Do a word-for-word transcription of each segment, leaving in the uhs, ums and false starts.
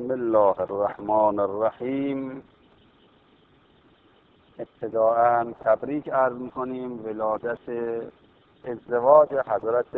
بسم الله الرحمن الرحیم. ابتداءً تبریک عرض می‌کنیم ولادت ازدواج حضرت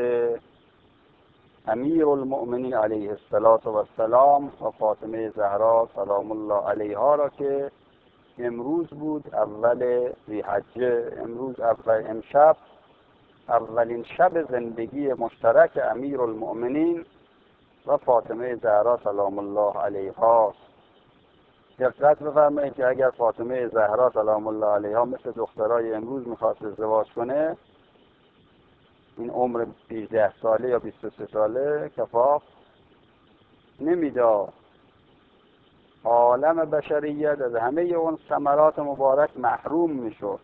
امیر المؤمنین علیه السلام و فاطمه زهرا سلام الله علیها را که امروز بود اول ذی‌حجه. امروز اول امشب اولین شب زندگی مشترک امیر المؤمنین و فاطمه زهرا سلام الله علیها. دقت بفرمایید که اگر فاطمه زهرا سلام الله علیها مثل دخترای امروز میخواست ازدواج کنه، این عمر هجده ساله یا بیست و سه ساله کفاف نمیداد. عالم بشریت از همه اون ثمرات مبارک محروم میشد.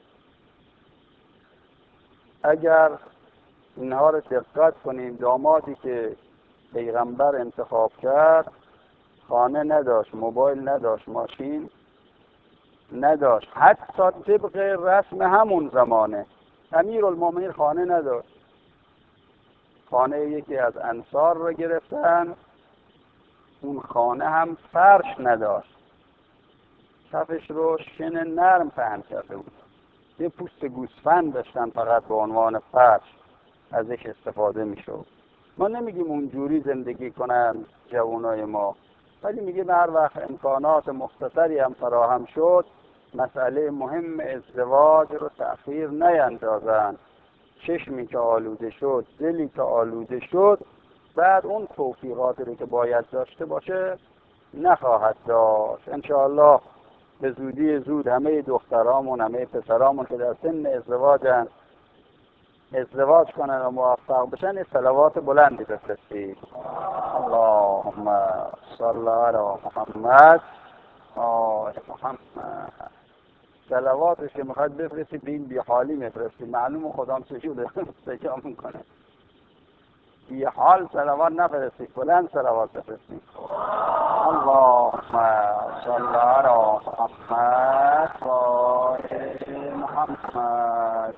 اگر اینها رو دقت کنیم، دامادی که پیغمبر انتخاب کرد خانه نداشت، موبایل نداشت، ماشین نداشت، حتی طبق رسم همون زمانه امیر المؤمنین خانه نداشت. خانه یکی از انصار رو گرفتن، اون خانه هم فرش نداشت، کفش رو شن نرم پهن کرده بود، یه پوست گوسفند داشتن فقط به عنوان فرش ازش استفاده میشد. ما نمیگیم اونجوری زندگی کنن جوانای ما، ولی میگیم هر وقت امکانات مختصری هم فراهم شد مسئله مهم ازدواج رو تأخیر نیندازن. چشمی که آلوده شد، دلی که آلوده شد، بعد اون توفیقاتی رو که باید داشته باشه نخواهد داشت. انشاءالله به زودی زود همه دخترامون، همه پسرامون که در سن ازدواجن ازدواج کنن و موفق بشن. یه صلوات بلندی بفرستید. اللهم صل علی محمد آل محمد. صلواتش که میخواد بفرستید به این بیحالی میفرستید، معلوم خودم چجوره سجا میکنه. بیحال صلوات نفرستید، بلند صلوات بفرستید. اللهم صل علی محمد آل محمد.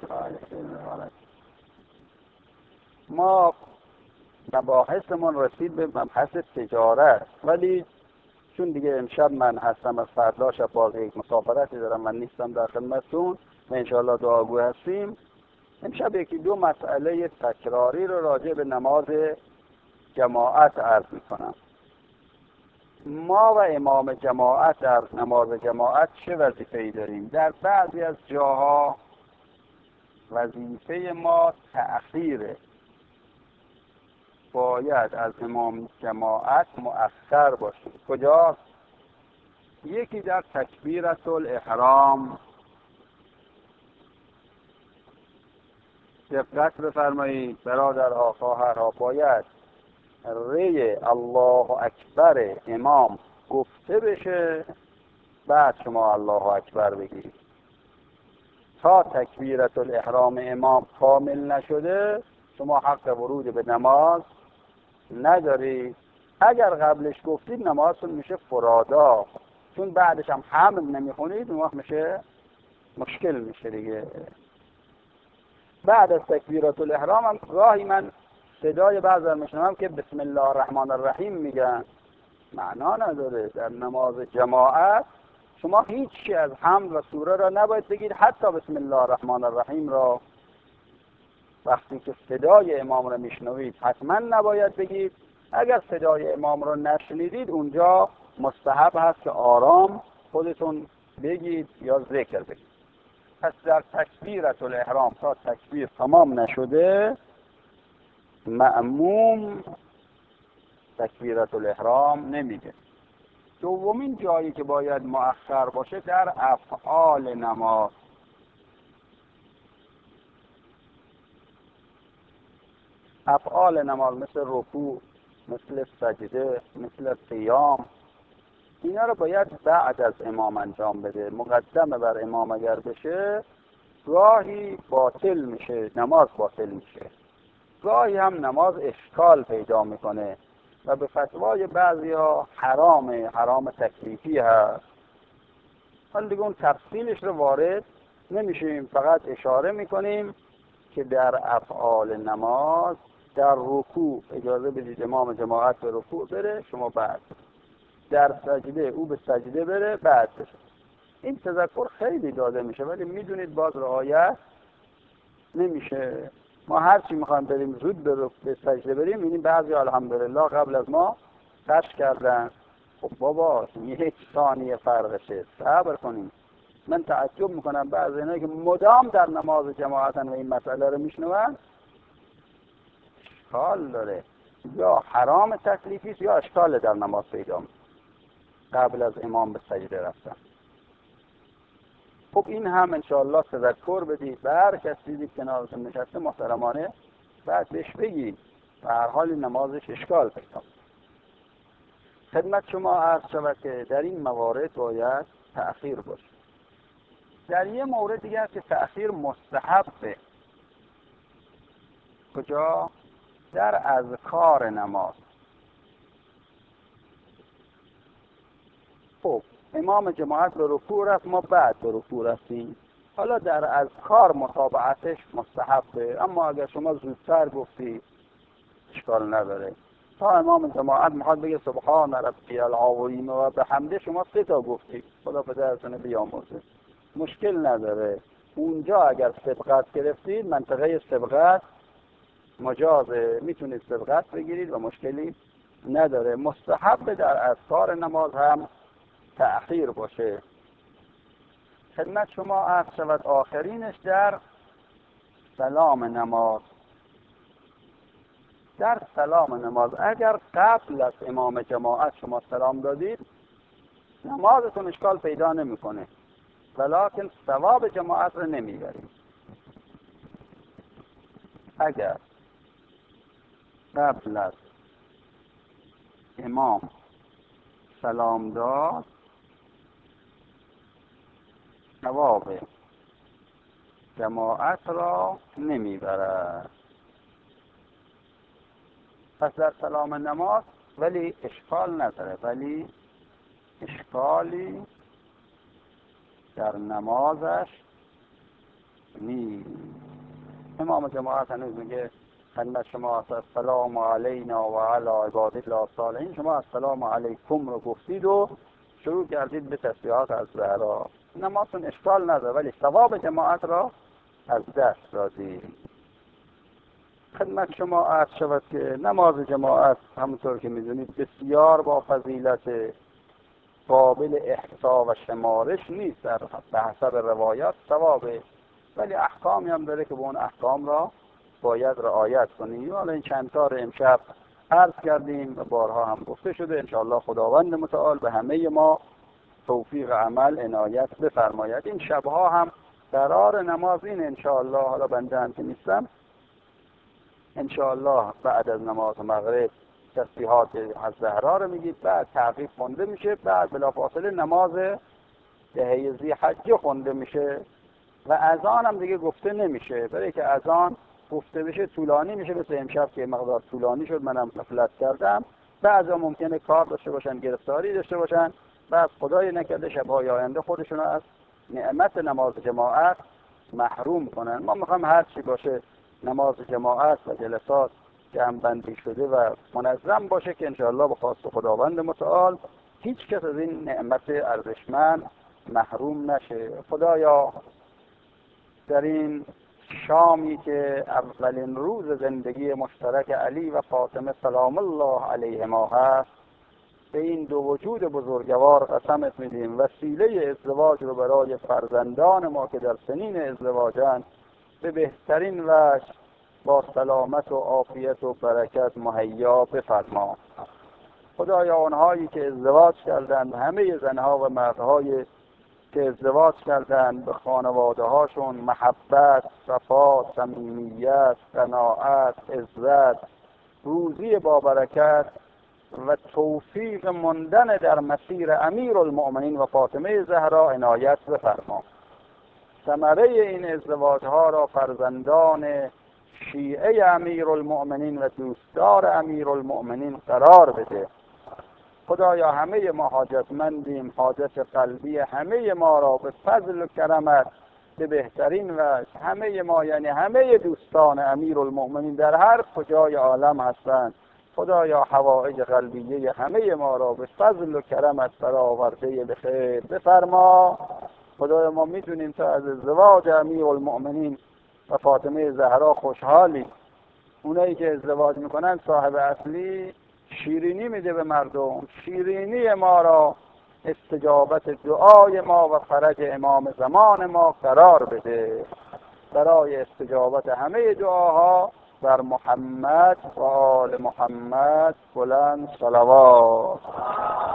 ما مباحثمون رسید به مبحث تجارت، ولی چون دیگه امشب من هستم، از فردا شب باز یک مسافرتی دارم، من نیستم در خدمتتون و انشاءالله دعاگو هستیم. امشب یکی دو مسئله تکراری رو راجع به نماز جماعت عرض میکنم. ما و امام جماعت در نماز جماعت چه وظیفه‌ای داریم؟ در بعضی از جاها وظیفه ما تأخیره، باید از امام جماعت مؤخر باشیم. کجا؟ یکی در تکبیرة الاحرام. دقت بفرمایید برادرها، خواهرها، باید ری الله اکبر امام گفته بشه، بعد شما الله اکبر بگیرید. تا تکبیرة الاحرام امام کامل نشده شما حق ورود به نماز ندارید. اگر قبلش گفتید نمازتون میشه فرادا، چون بعدش هم حمد نمیخونید اون وقت میشه مشکل میشه دیگه. بعد از تکبیرات الاحرام هم راهی من صدای بعضی میشنوم که بسم الله الرحمن الرحیم میگن، معنا نداره. در نماز جماعت شما هیچی از حمد و سوره را نباید بگید، حتی بسم الله الرحمن الرحیم را وقتی که صدای امام را میشنوید حتما نباید بگید. اگر صدای امام را نشنیدید اونجا مستحب هست که آرام خودتون بگید یا ذکر بگید. پس در تکبیرة الاحرام تا تکبیر تمام نشده مأموم تکبیرة الاحرام نمیگه. دومین جایی که باید مؤخر باشه در افعال نماز. افعال نماز مثل رکوع، مثل سجده، مثل قیام، اینا رو باید بعد از امام انجام بده. مقدم بر امام اگر بشه گاهی باطل میشه، نماز باطل میشه، گاهی هم نماز اشکال پیدا میکنه و به فتوای بعضیا حرامه، حرام تکلیفی هست. حالا دیگه اون تفصیلش رو وارد نمیشیم، فقط اشاره میکنیم که در افعال نماز در رکوع اجازه بدید امام جماعت به رکوع بره، شما بعد در سجده او به سجده بره بعد بشه. این تذکر خیلی داده میشه ولی میدونید باز رعایت نمیشه. ما هر چی میخوایم بریم زود به, به سجده بریم، میبینیم بعضی الحمدلله قبل از ما قش کردن. خب بابا یک ثانیه فرقشه، صبر کنیم. من تعجب میکنم بعضی اینایی که مدام در نماز جماعتن و این مسئله رو میشنون، اشکال داره، یا حرام تکلیفیست یا اشکال در نماز پیدا میکنه قبل از امام به سجده رفتن. خب این هم انشاءالله تذکر بدید به هر کسی دید کنارتون نشسته محترمانه، بعد بهش بگید و هر حال نمازش اشکال پیدا. خدمت شما عرض شود که در این موارد باید تأخیر باشه. در یه مورد دیگه هست که تأخیر مستحبه. کجا؟ در اذکار نماز. خب امام جماعت به رکوع رفت، ما بعد به رکوع رفتیم، حالا در اذکار متابعتش مستحبه، اما اگر شما زودتر گفتی اشکال نداره. تا امام جماعت میخواد بگه سبحان ربی العظیم و بحمده، شما سه تا گفتی، خدا پدرتون بیامرزه، مشکل نداره. اونجا اگر سبقت گرفتید منطقه سبقت مجازه، میتونید سبقت بگیرید و مشکلی نداره. مستحب در اذکار نماز هم تأخیر باشه. خدمت شما عرض شود آخرینش در سلام نماز. در سلام نماز اگر قبل از امام جماعت شما سلام دادید نمازتون اشکال پیدا نمیکنه، ولیکن ثواب جماعت رو نمیبرید. اگر قبل از امام سلام داد ثواب جماعت را نمیبرد. پس در سلام نماز ولی اشکال نداره، ولی اشکالی در نمازش نیست. امام جماعت هنوز میگه خدمت شما السلام علینا و علی عباد الله الصالحین، شما السلام علیکم رو گفتید و شروع کردید به تسبیحات از زهرا، نمازتون اشکال نداره ولی ثواب جماعت را از دست دادید. خدمت شما عرض شود که نماز جماعت همونطور که میدونید بسیار با فضیلت، قابل احصا و شمارش نیست در به حسب روایات ثوابه، ولی احکامی هم داره که به اون احکام را باید رعایت کنیم. حالا این چند تا رو امشب عرض کردیم و بارها هم گفته شده. انشاءالله خداوند متعال به همه ما توفیق عمل عنایت بفرماید. این شبها هم قرار نماز این انشاءالله، حالا بنده هم که نیستم، انشاءالله بعد از نماز مغرب تسبیحات از زهرا رو میگید، بعد تعقیب خونده میشه، بعد بلافاصله نماز دهه ذی حجه خونده میشه و اذان هم دیگه گفته نمیشه، برای که اذان گفته بشه طولانی میشه، مثل امشب که مقدار طولانی شد منم غفلت کردم. بعضا ممکنه کار داشته باشن، گرفتاری داشته باشن، بعد خدای نکرده شب‌های آینده خودشون از نعمت نماز جماعت محروم کنن. ما میخوام هر چی باشه نماز جماعت و جلسات جمع بندی شده و منظم باشه که انشاءالله به خواست خداوند متعال هیچ کس از این نعمت ارزشمند محروم نشه. خدایا در این شامی که اولین روز زندگی مشترک علی و فاطمه سلام الله علیهما هست، به این دو وجود بزرگوار قسمت میدیم وسیله ازدواج رو برای فرزندان ما که در سنین ازدواجن به بهترین وجه با سلامت و عافیت و برکت مهیا بفرما. خدایا آنهایی که ازدواج کردند، همه زنها و مردهای که ازدواج کردند، به خانواده هاشون محبت، صفا، صمیمیت، قناعت، عزت، روزی با برکت و توفیق ماندن در مسیر امیرالمؤمنین و فاطمه زهرا عنایت بفرما. ثمره این ازدواج ها را فرزندان شیعه امیرالمؤمنین و دوستدار امیرالمؤمنین قرار بده. خدایا همه ما حاجتمندیم، حاجت قلبی همه ما را به فضل و کرمت به بهترین وجه، همه ما یعنی همه دوستان امیرالمؤمنین در هر کجای عالم هستند خدایا حوائج قلبیه همه ما را به فضل و کرمت برآورده به خیر بفرما. خدایا ما میدونیم تو از ازدواج امیرالمؤمنین و فاطمه زهرا خوشحالی. اونایی که ازدواج میکنن صاحب اصلی شیرینی میده به مردم. شیرینی ما را استجابت دعای ما و فرج امام زمان ما قرار بده. برای استجابت همه دعاها بر محمد و آل محمد بلند صلوات.